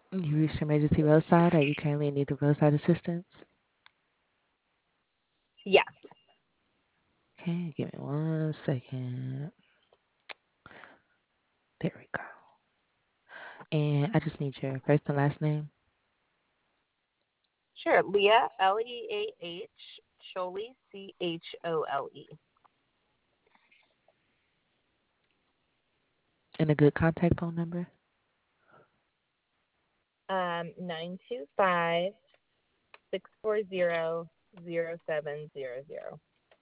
You reached emergency roadside. Are you currently in need of roadside assistance? Yes. Okay, give me 1 second. There we go. And I just need your first and last name. Sure. Leah, Leah, Chole, Chole. And a good contact phone number. 925-640-0700.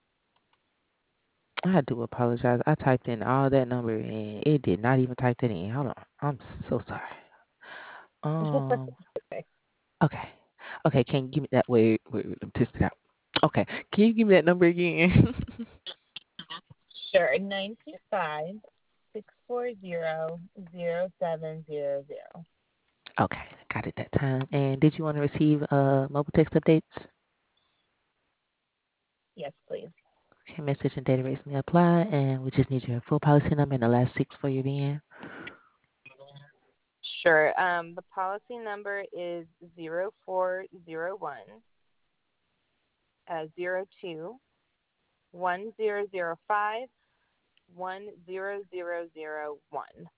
I do apologize. I typed in all that number and it did not even type that in. Hold on. I'm so sorry. Um, Okay. okay. Okay, can you give me that? Wait, let me test it out. Okay, can you give me that number again? Sure. 925-640-0700. Okay, got it that time. And did you want to receive mobile text updates? Yes, please. Okay, message and data rates may apply, and we just need your full policy number and the last six for your VN. Sure. The policy number is 0401 02 1005 10001.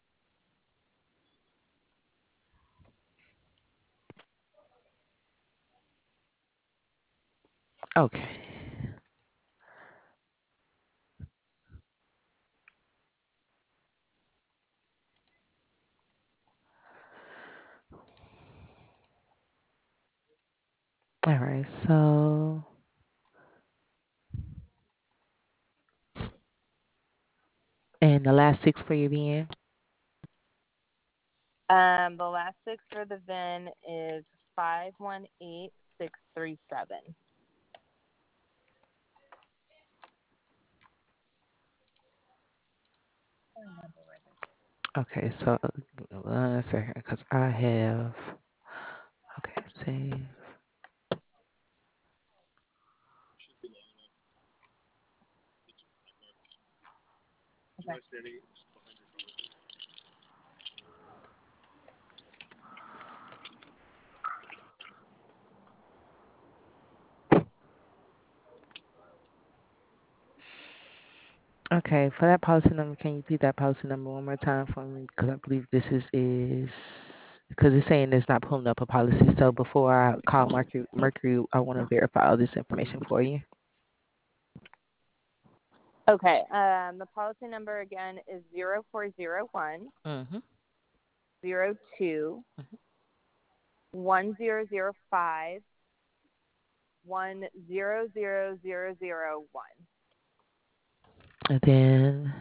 Okay. All right. So, and the last six for your VN. The last six for the VIN is 518637. Okay. So, 1 second, because I have. Okay. Save. Okay. For that policy number, can you repeat that policy number one more time for me? Because I believe this is because it's saying it's not pulling up a policy. So before I call Mercury, I want to verify all this information for you. Okay. The policy number again is 0401 Mm-hmm. 02 1005 10001. And then,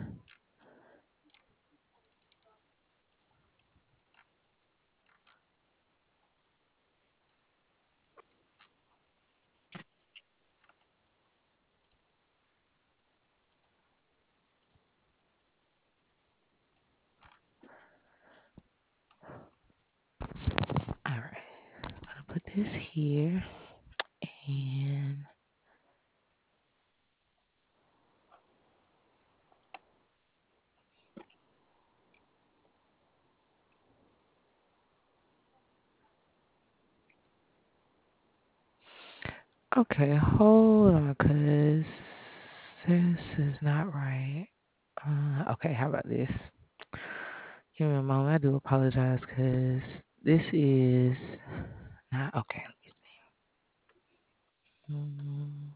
all right. I'm gonna put this here. And okay, hold on, cause this is not right. Okay, how about this? Give me a moment. I do apologize, cause this is not okay. Let me see. Mm,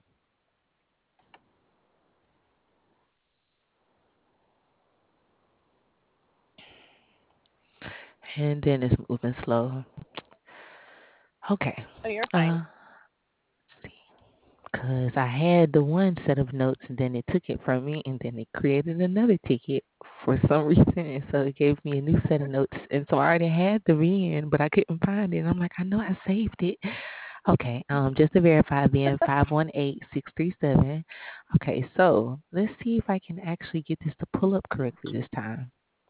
and then it's moving slow. Okay. Oh, you're fine. Let's see. Cause I had the one set of notes, and then it took it from me, and then it created another ticket for some reason, and so it gave me a new set of notes, and so I already had the VN, but I couldn't find it. And I'm like, I know I saved it. Okay, just to verify, VN 518637. Okay, so let's see if I can actually get this to pull up correctly this time.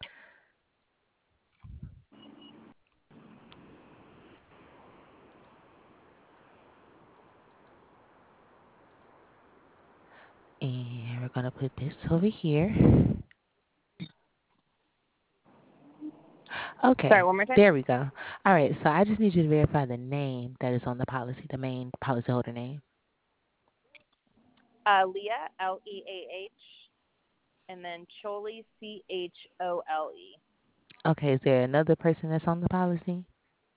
And we're gonna put this over here. Okay, Sorry, one more time. there we go. All right, so I just need you to verify the name that is on the policy, the main policyholder name. Leah, Leah, and then Chole, Chole. Okay, is there another person that's on the policy?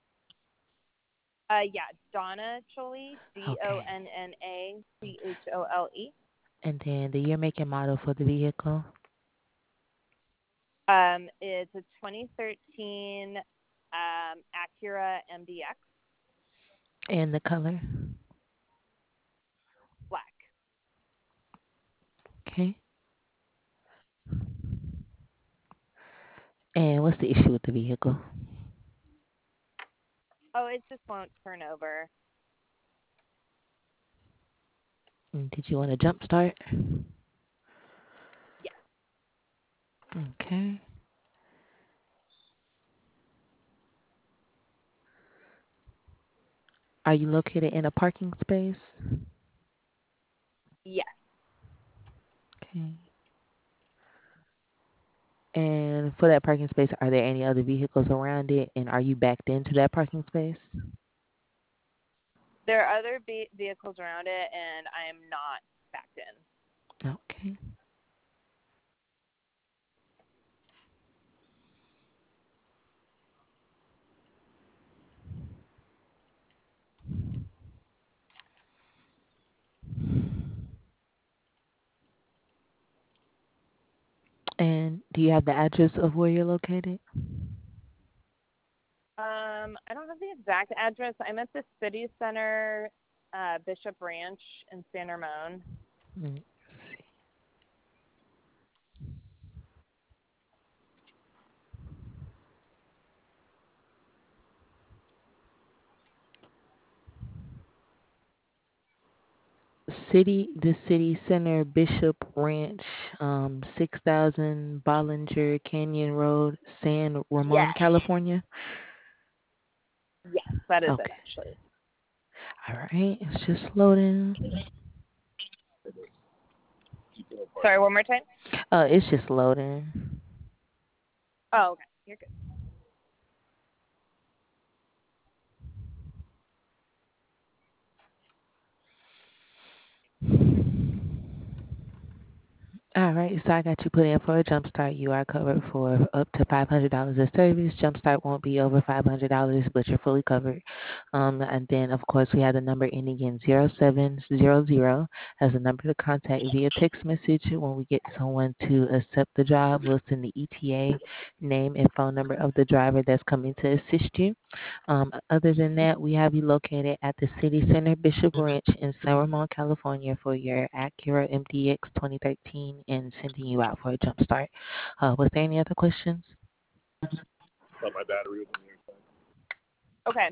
Yeah, Donna Chole, Okay. Donnachole. And then the year, make, and model for the vehicle It's a 2013 Acura MDX and the color. black. Okay. And what's the issue with the vehicle? Oh, it just won't turn over. And did you want a jump start? Yes. Okay. Are you located in a parking space? Yes. Okay. And for that parking space, are there any other vehicles around it? And are you backed into that parking space? There are other vehicles around it, and I am not backed in. Okay. And do you have the address of where you're located? I don't have the exact address. I'm at the city center, Bishop Ranch in San Ramon. Let's see. The city center, Bishop Ranch, 6000 Bollinger Canyon Road, San Ramon, Yes. California. Yes, that is it Okay. actually. All right. It's just loading. Sorry, one more time. It's just loading. Oh, okay. You're good. All right, so I got you put in for a jumpstart. You are covered for up to $500 of service. Jumpstart won't be over $500, but you're fully covered. And then, of course, we have the number ending in 0700 as a number to contact via text message. When we get someone to accept the job, we'll send the ETA, name, and phone number of the driver that's coming to assist you. Other than that, we have you located at the City Center Bishop Ranch in San Ramon, California for your Acura MDX 2013 and sending you out for a jump start. Was there any other questions? Thought my battery was on the other Okay.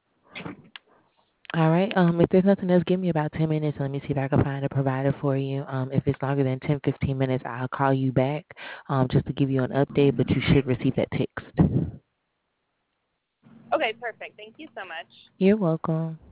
All right. If there's nothing else, give me about 10 minutes. Let me see if I can find a provider for you. If it's longer than 10, 15 minutes, I'll call you back just to give you an update, but you should receive that text. Okay, perfect. Thank you so much. You're welcome.